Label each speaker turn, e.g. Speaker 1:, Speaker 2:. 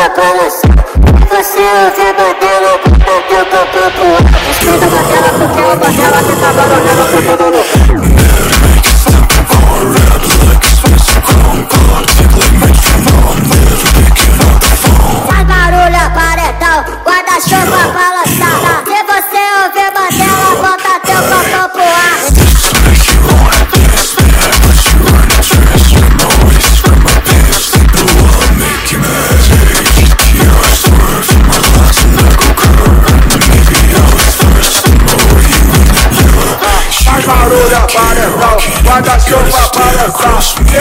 Speaker 1: guarda-chuva balançar. Você ouvir Mandela, bota teu copo pro ar. Escuta Mandela, porque o Mandela que tá barulhando pra todo mundo. Faz barulho, paredão, guarda-chuva balançar. Se você ouvir Mandela, bota teu copo pro ar.
Speaker 2: Faz barulho, paredão, guarda-chuva balançar.